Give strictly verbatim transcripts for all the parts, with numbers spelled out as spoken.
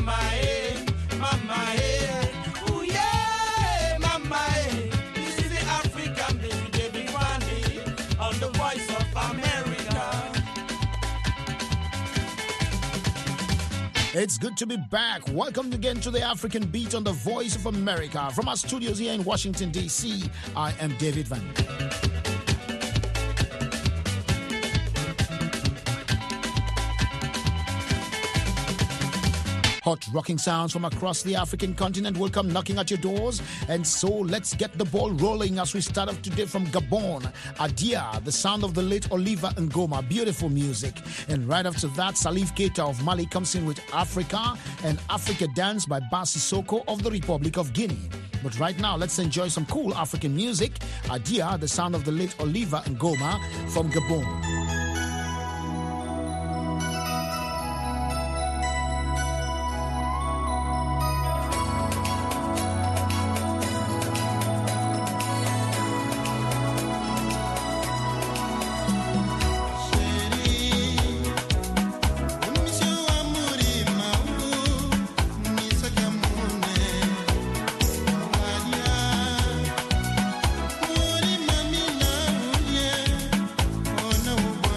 mama, eh, mama, eh. Ooh, yeah, mama, eh. This is the African baby, David Wande, on the Voice of America. It's good to be back. Welcome again to the African Beat on the Voice of America. From our studios here in Washington, D C, I am David Van. Hot rocking sounds from across the African continent will come knocking at your doors. And so let's get the ball rolling as we start off today from Gabon. Adia, the sound of the late Oliver Ngoma. Beautiful music. And right after that, Salif Keita of Mali comes in with Africa and Africa Dance by Bass Sissoko of the Republic of Guinea. But right now, let's enjoy some cool African music. Adia, the sound of the late Oliver Ngoma from Gabon. No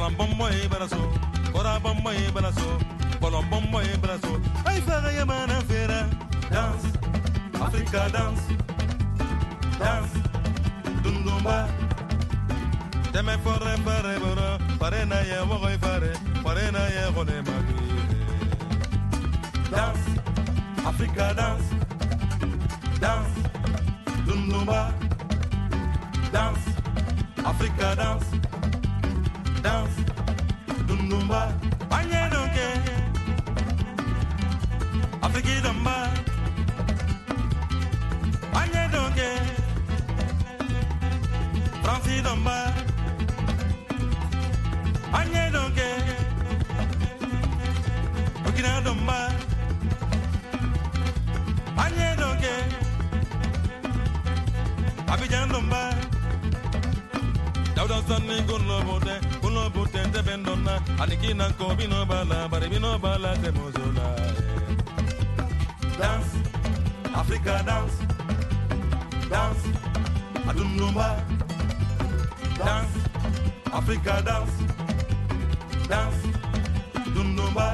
Bolam bombo e baraso, Bora bombo e baraso, Bolam bombo e baraso. Ai fera yamana fera, dance, Africa dance, dance, dundumba. Deme fore fare bora, fare na ye woy fare, fare na ye gone magi. Dance, Africa dance, dance, dundumba. Dance, Africa dance, dance, dundumba. Anye donke, Africa damba. Anye donke, Franci damba. Anye donke, Burkina damba. Anye donke, Abidjan damba. Dauda sanni kuno bote, kuno bote te bendona. Anikina ko bino bala, bari bino bala te mozola. Dance, Africa dance, dance, adunumba. Dance, Africa dance, dance, adunumba.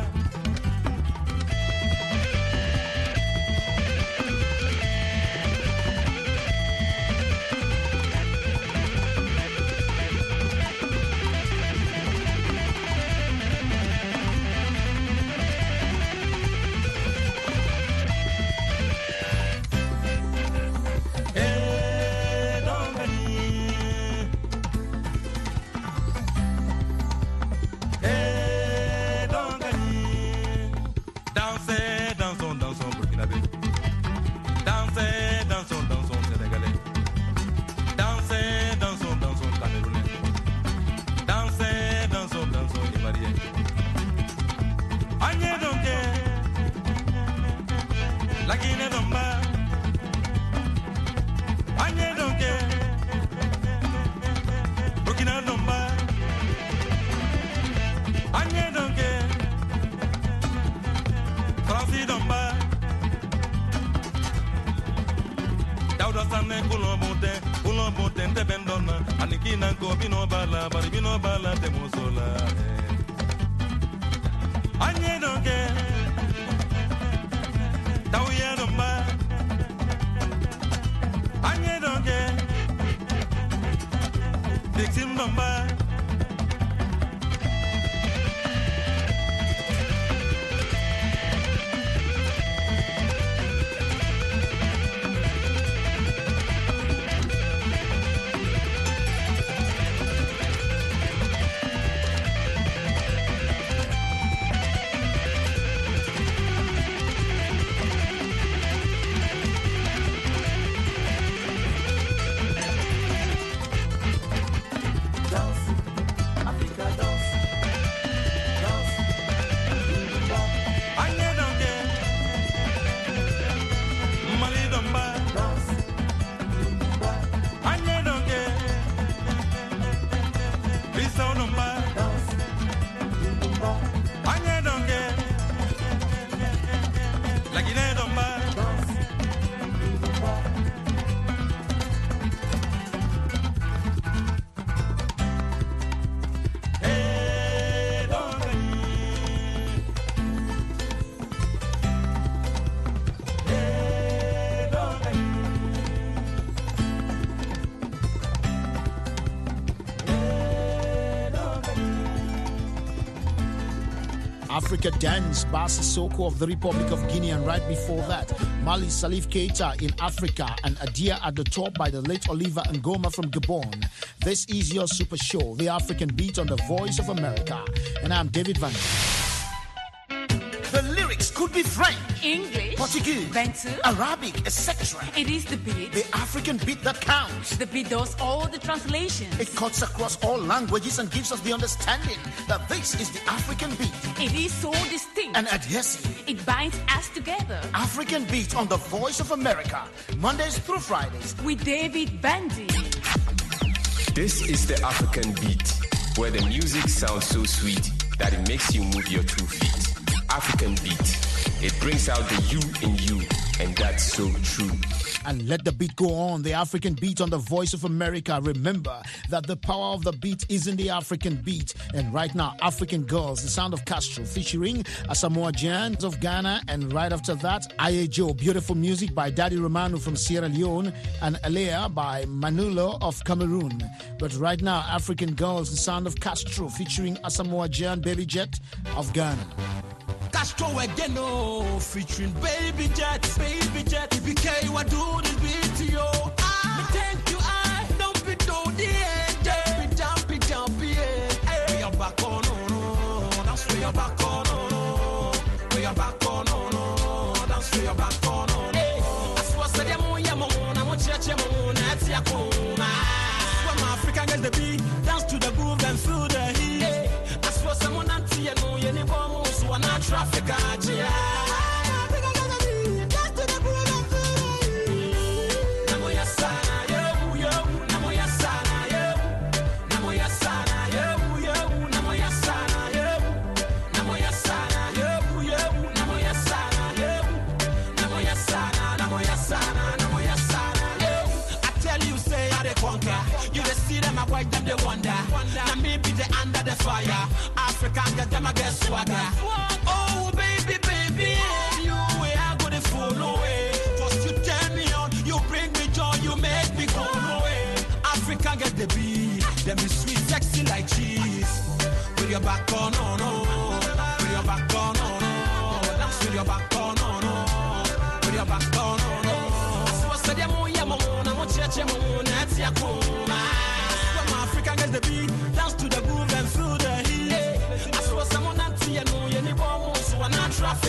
Africa Dance, Ba Sissoko of the Republic of Guinea, and right before that, Mali Salif Keita in Africa and Adia at the top by the late Oliver Ngoma from Gabon. This is your super show, The African Beat on the Voice of America, and I'm David Van. The lyrics could be French, English, Portuguese, Bantu, Arabic, et cetera. It is the beat. The African beat that counts. The beat does all the translations. It cuts across all languages and gives us the understanding that this is the African beat. It is so distinct and adhesive. It binds us together. African Beat on the Voice of America, Mondays through Fridays. With David Bandy. This is the African Beat, where the music sounds so sweet that it makes you move your two feet. African Beat. It brings out the you in you, and that's so true. and let the beat go on. The African beat on the Voice of America. Remember that the power of the beat is in the African beat. And right now, African Girls, the sound of Castro, featuring Asamoah Gyan of Ghana. And right after that, Aye Joe, beautiful music by Daddy Romano from Sierra Leone, and Alea by Manulo of Cameroon. But right now, African Girls, the sound of Castro, featuring Asamoah Gyan, Baby Jet of Ghana. Castro again, oh, featuring Baby Jet, Baby Jet. B K, what do this beat to you? I thank you, I don't be do the end. Jumpy, jumpy, jumpy, hey. We are back on, oh, no, that's we are back on, oh, no. We are back on, oh, no, that's we are back on, oh, no. I swear, say, I'm on your moon, I'm on church, I'm on, that's your cool. When my African gets the beat, dance to the groove and feel the heat. I swear, someone anti, you know, you never move. One traffic, yeah. White them they wonder, and me be the under the fire. African get them a get swagger. Oh baby, baby, you way I go the follow way. Cause you turn me on, you bring me joy, you make me go away. African get the beat, them be sweet, sexy like cheese. With your back on, no, no. With your back on, no, no. Dance with your back on, no, no. With your back on, no, no. So say them oh yeah, mama, I'm church, mama, that's your cool. African gets the beat, dance to the groove and feel the heat. Hey, I saw someone that see and know you need more, so I'm not traffic.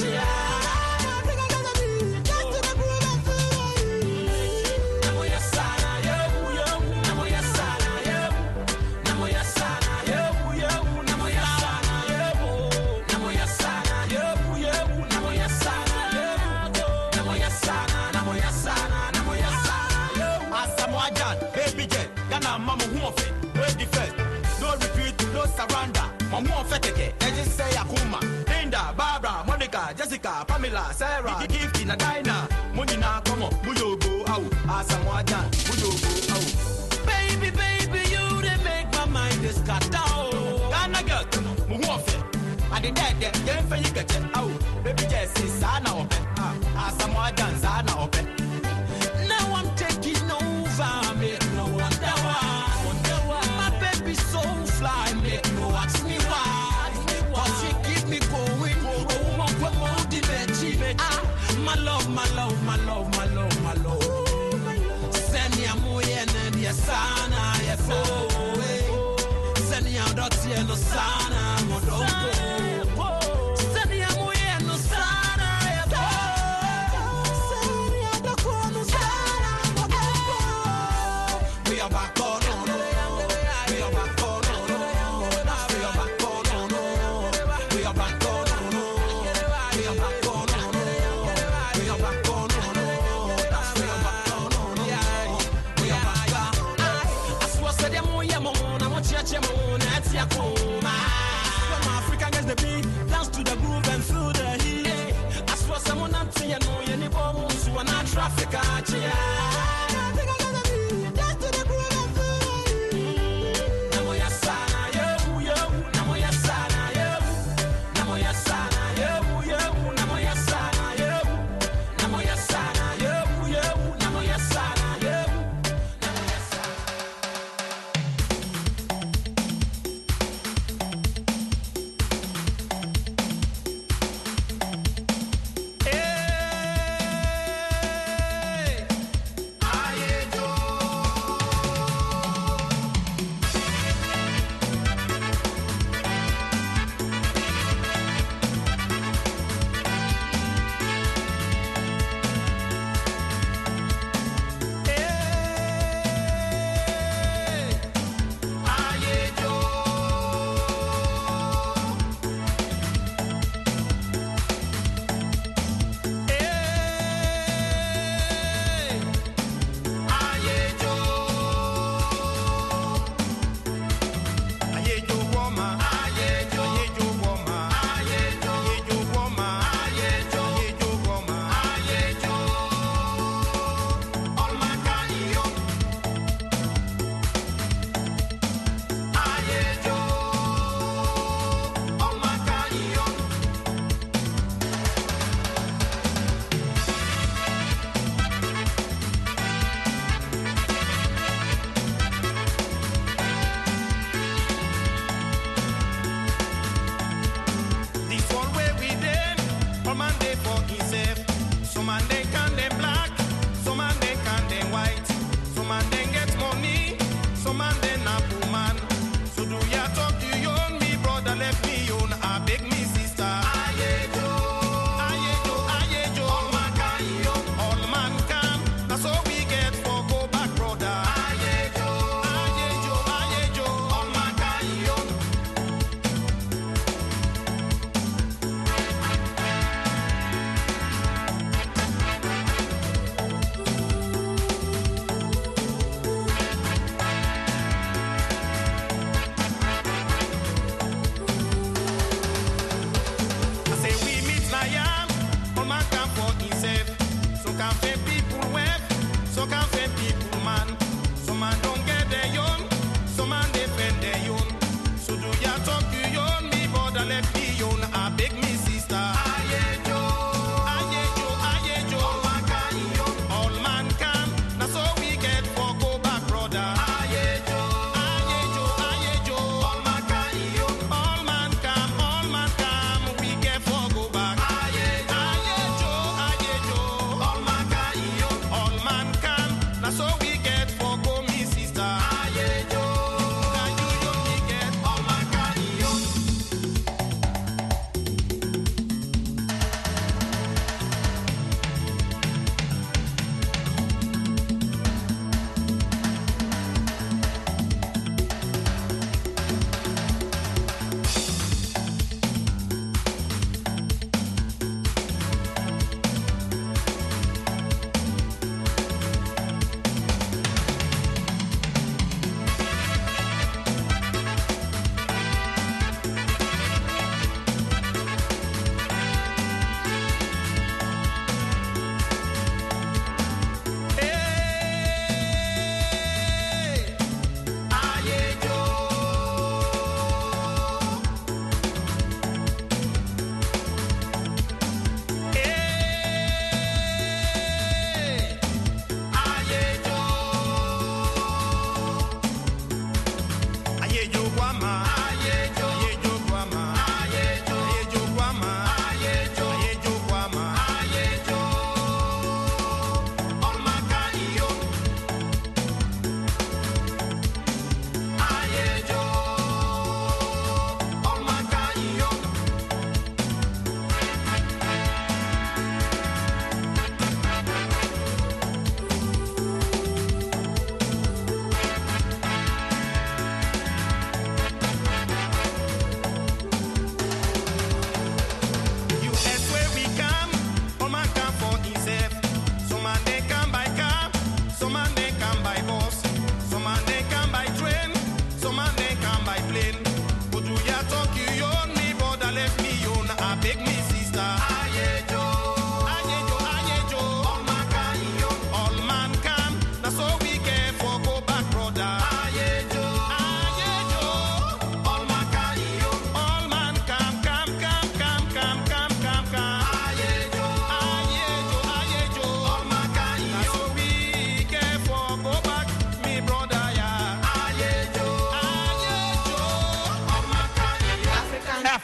Baby Jet, Ghana mama who of it, ready first, no retreat, no surrender. Mama feteke, I just say Akuma, Linda, Barbara, Monica, Jessica, Pamela, Sarah, Gift in a diner, money now come on, Muyo go out, Asamoah Gyan, Muyo go out. Baby, baby, you they make my mind is cut down. Ghana girl, who of it, I did that, then for you get it out. Baby Jet, say Sana open, Asamoah Gyan, Sana open. Now I'm taking over, make no wonder why. My baby so fly, make no ask me why. Cause she keep me going, oh my God, motivate. Ah, my love, my love, my love, my love, my love. Send ya moye ndia sana ya fo. Send ya doti no sana modongo. Send ya moye no sana ya fo. We are back on, no, no. We are back on, no, no. We are back on, no, no. We are back on, no, no. We are back on, no, no. We are back on, no, no. We are back on, no, no. We are back on. I swear, say them oh yeah, mo, na mo church mo, na it's ya koma. When my African gets the beat, dance to the groove and feel the heat. I swear, someone not see you know you need more, so I'm not traffic, yeah.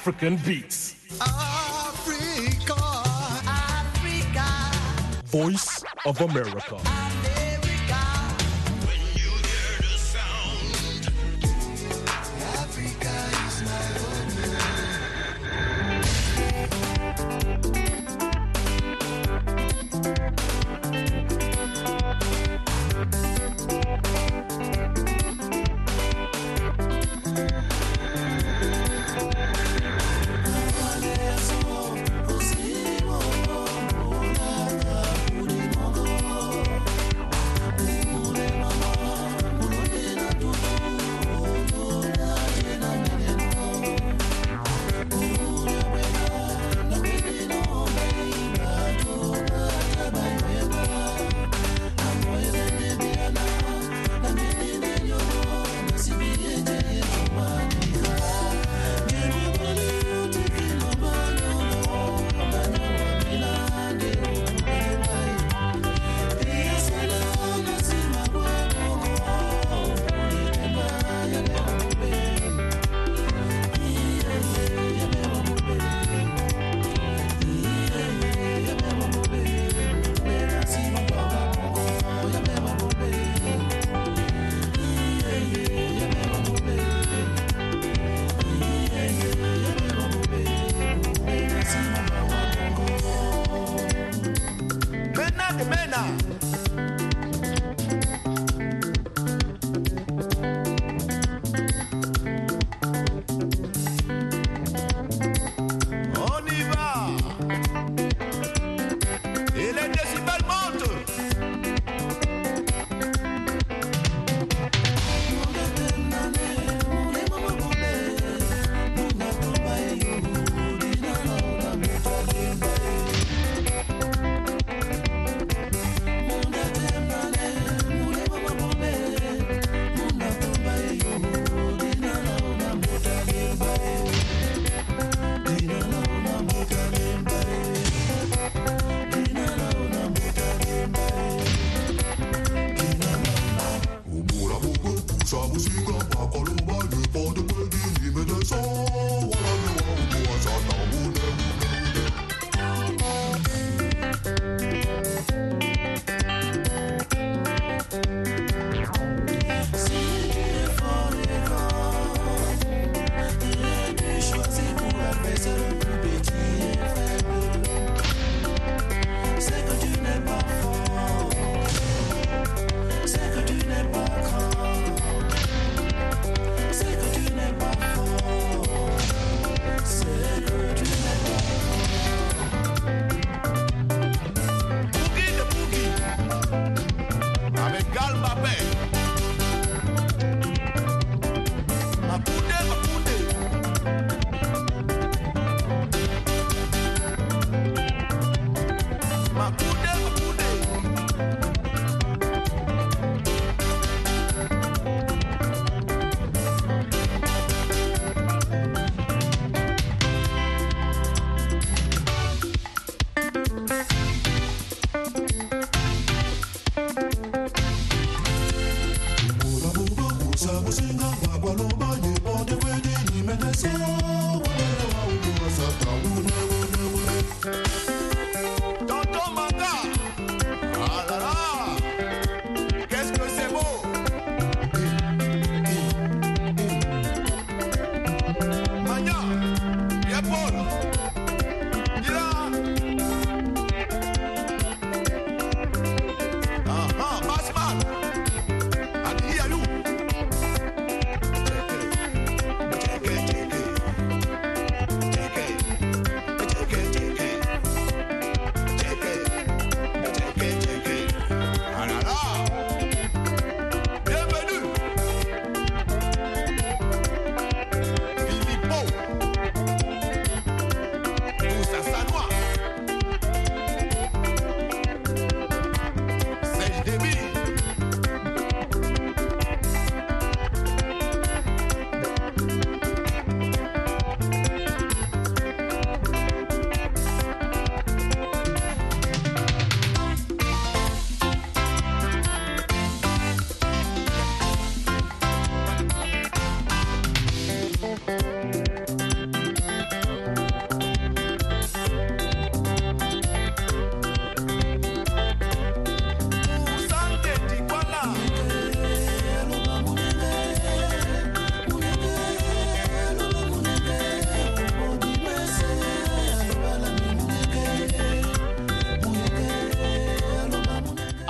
African beats. Africa, Africa. Voice of America.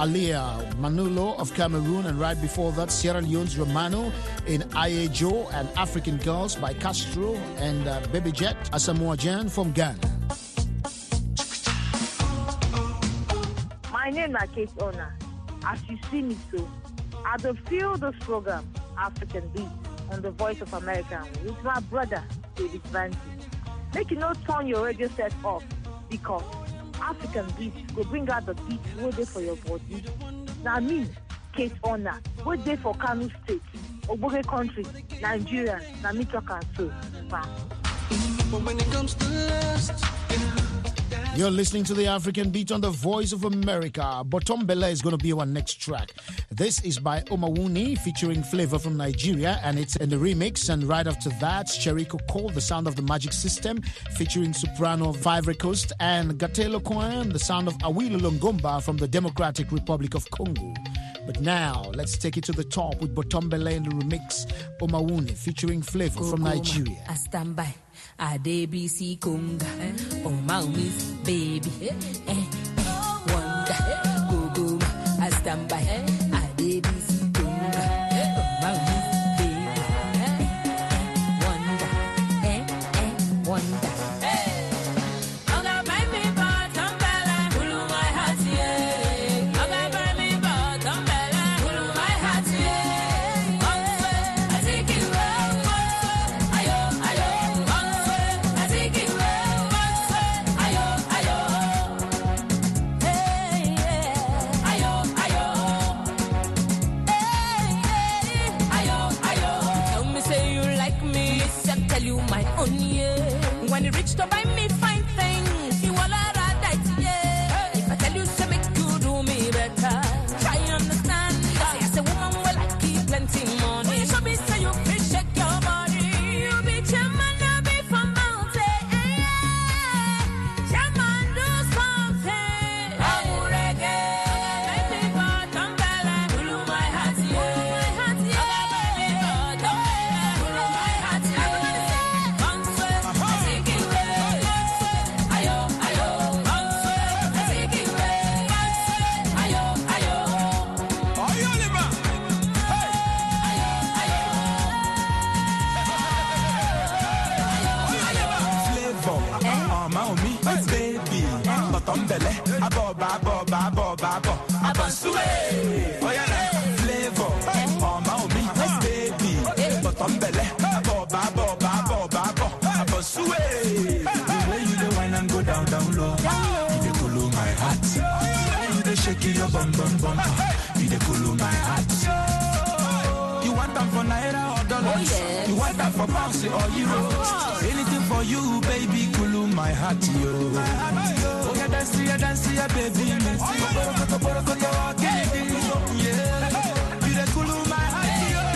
Alia Manulo of Cameroon, and right before that, Sierra Leone's Romano in Ayejo, and African Girls by Castro and uh, Baby Jet Asamoah Gyan from Ghana. My name is Kate Ona. As you see me so, I do feel this program, African Beat, on the Voice of America with my brother, David Banty. Make you not turn your radio set off, because African Beats will bring out the beats waiting for your body. Now me, Kate Ona, waiting for Kano State, Oboge Country, Nigeria, na me talk and so. But when it comes to lust, you're listening to the African Beat on the Voice of America. Bottom Bella is going to be our next track. This is by Omawuni featuring Flavor from Nigeria, and it's in the remix. And right after that, Cheriko Cole, The Sound of the Magic System, featuring soprano of Ivory Coast, and Gatelo Cohen, The Sound of Awilo Longomba from the Democratic Republic of Congo. But now, let's take it to the top with Bottom Bella in the remix. Omawuni featuring Flavor from Nigeria. I stand by. I D B C Conga, oh my miss baby, eh, wonder, go go, I stand by. I D B C Conga, oh my miss baby, wonder, eh, eh, wonder. When you reach to buy me fine things, you all are right, yeah. If I tell you to make you do me better, try understand. I say, as a woman, well, I keep plenty money. When you show me, say you can shake your body. You be chairman, I be from mountain. Chairman, do something. Oh, reggae. My people, don't bella, pull my heart, yeah. My heart, yeah. My people, don't bella, pull my heart, yeah. Everybody say, come sweat. Tombele, abo babo babo babo, abansue. Oh yeah, flavor, oh my me, baby. Tombele, abo babo babo babo, abansue. The way you the wine and go down down low, you dey cool my heart. You dey shake your bum bum bum, you dey cool my heart. You want them for naira or dollars? Oh, yes. You want them for pounds or euros? Anything for you, baby, cool my heart, yo. Oh yeah, dance, yeah, dance, yeah, baby. Yeah, you dey cool my heart, yo.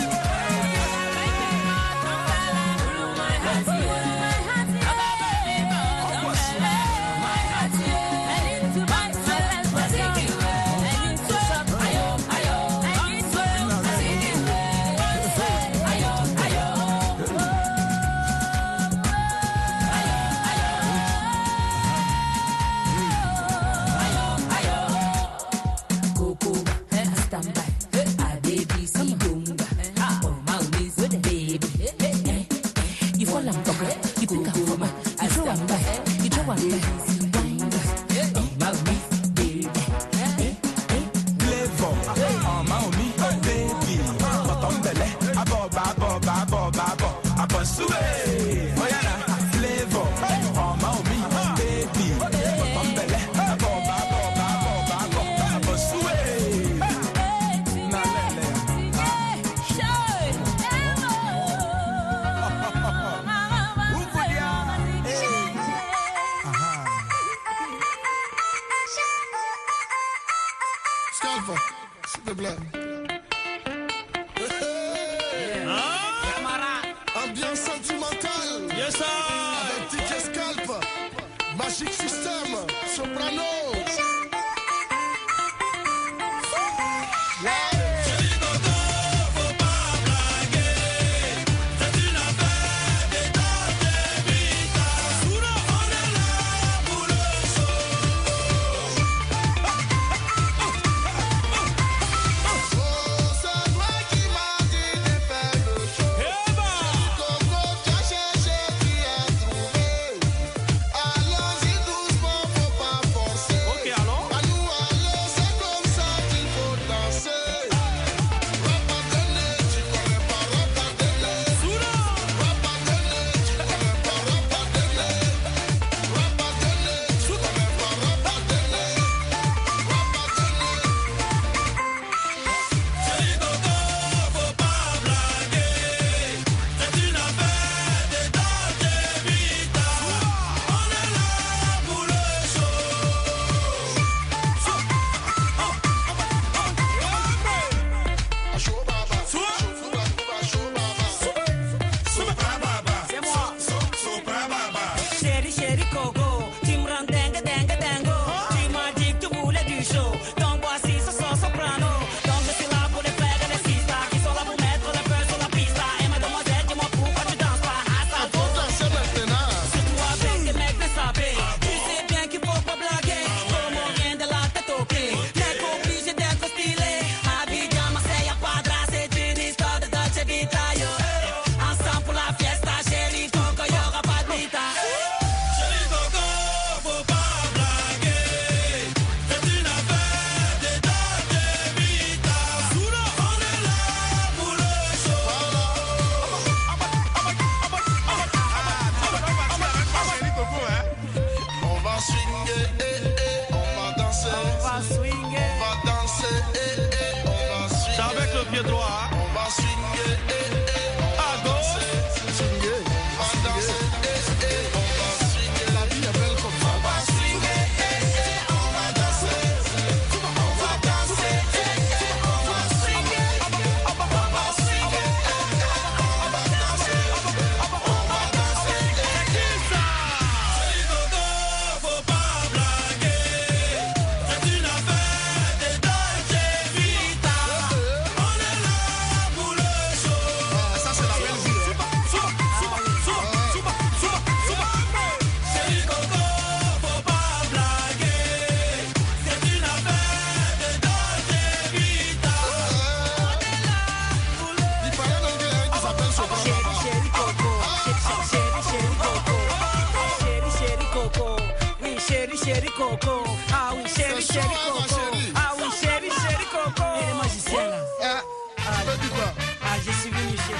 coco. Ah oui, chérie, chérie, coco. Ah oui, chérie, chérie, coco. Et moi, je suis là. Ah, tu veux dire quoi? Ah, je suis venu chez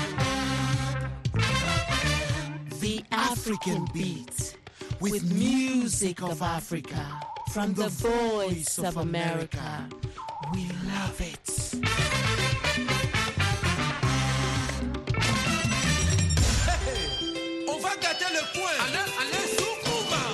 vous. The African Beat. With music of Africa. From the voice of America. We love it. Hey, on va gâter le coin. Alain, Alain Soukouma.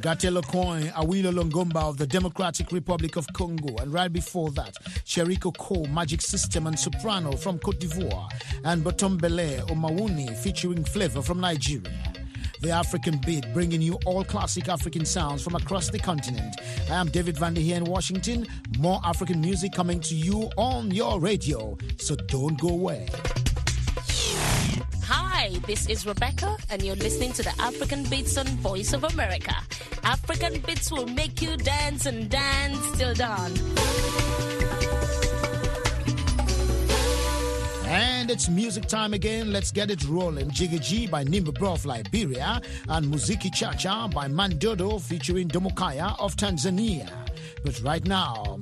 Gatelo Coin, Awilo Longomba of the Democratic Republic of Congo. And right before that, Sheriko Ko, Magic System and Soprano from Cote d'Ivoire. And Botombele Omawuni featuring Flavor from Nigeria. The African Beat, bringing you all classic African sounds from across the continent. I am David Vander here in Washington. More African music coming to you on your radio, so don't go away. Hi, this is Rebecca, and you're listening to the African Beats on Voice of America. African Beats will make you dance and dance till dawn. And it's music time again. Let's get it rolling. Jiggy G by Nimba of Liberia and Muziki Chacha by Mandodo featuring Domokaya of Tanzania. But right now...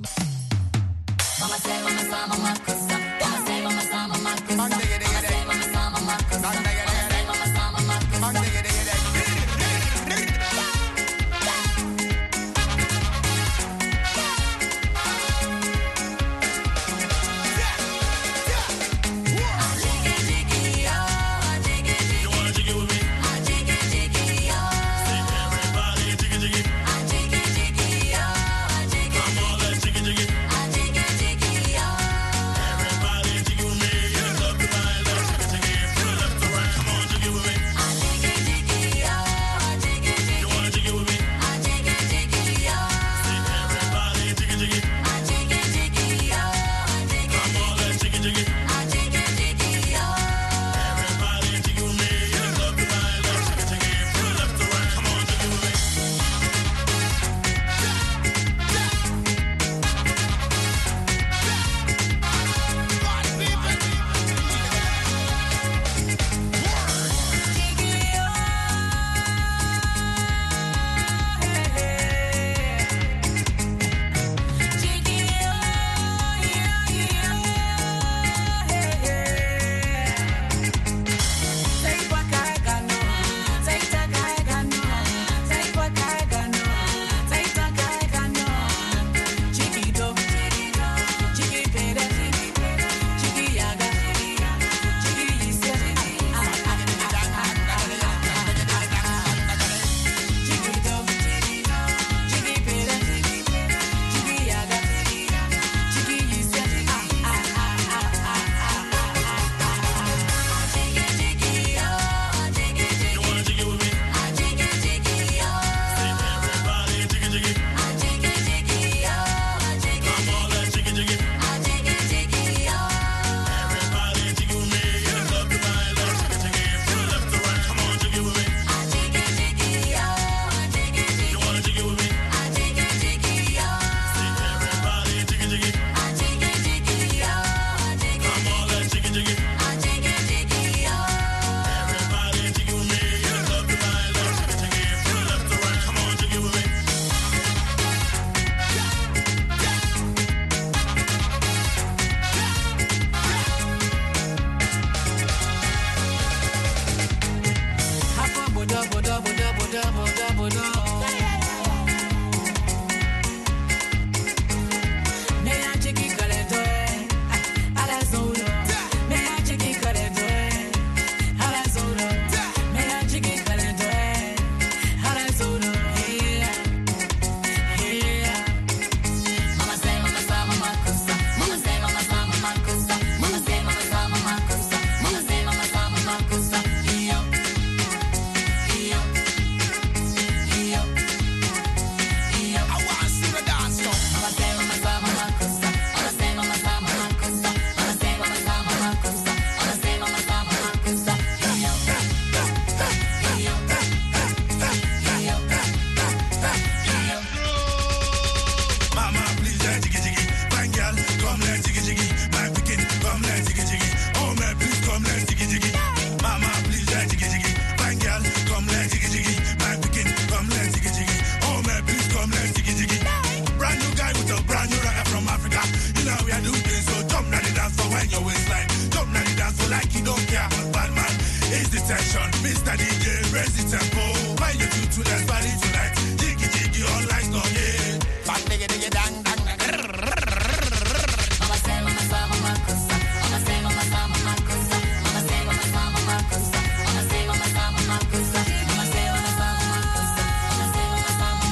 Mister D J, raise the tempo. Why you do to that body tonight? Jiggy jiggy, all lights no yeah. Fat diggy diggy dang dang. Mama say, mama say, mama kusa. Mama say, mama say, mama kusa. Mama say, mama say, mama kusa. Mama say, mama say, mama kusa. Mama say, mama say, mama kusa. Mama say, mama say, mama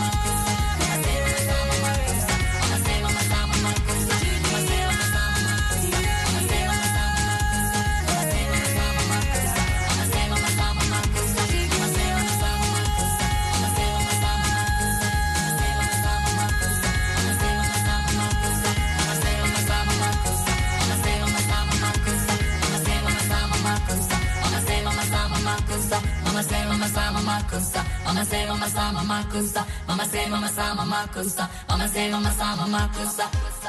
kusa. Mama say mama sa mama kusa. Mama say mama sa mama kusa. Mama say mama sa mama kusa.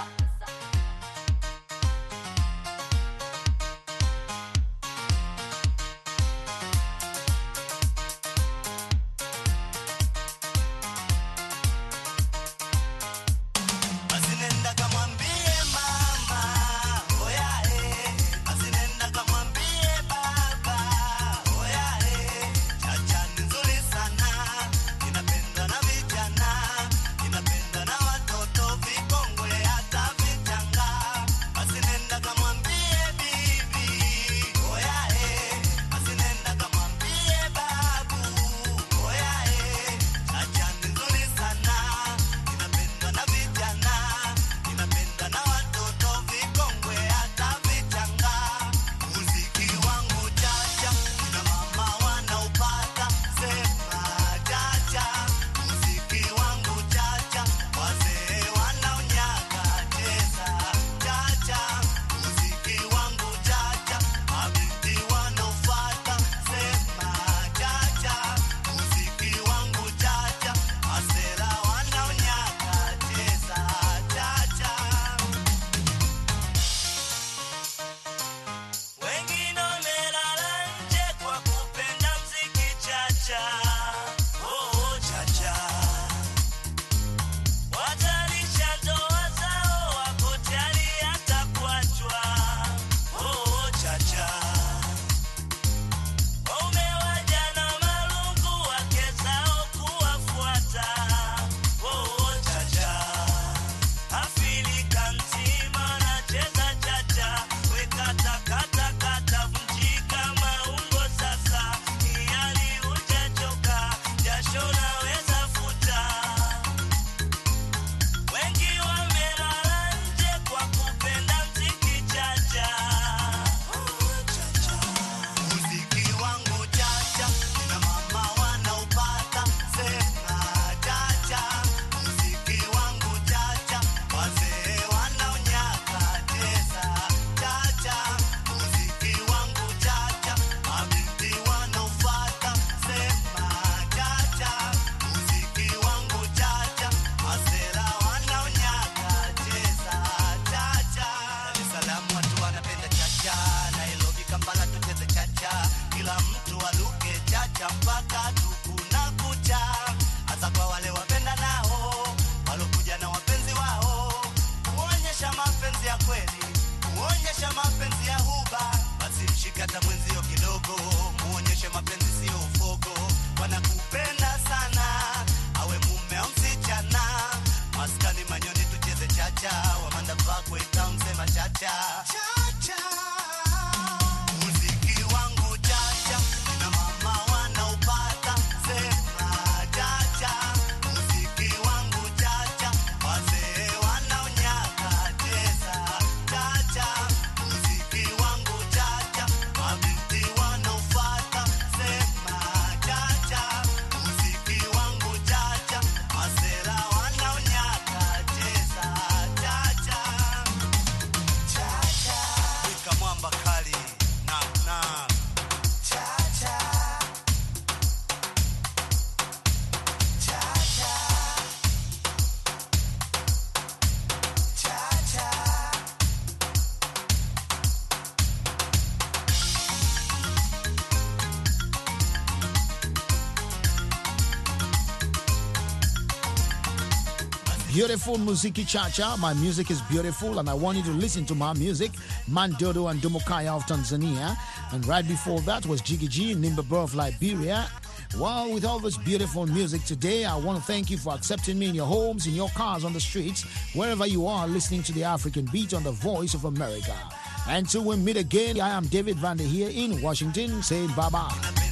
Beautiful Muziki Chacha. My music is beautiful and I want you to listen to my music. Mandodo and Dumukaya of Tanzania. And right before that was Jiggy G, Nimbaba of Liberia. Well, with all this beautiful music today, I want to thank you for accepting me in your homes, in your cars, on the streets, wherever you are listening to the African Beat on the Voice of America. Until we meet again, I am David Vander here in Washington saying bye-bye.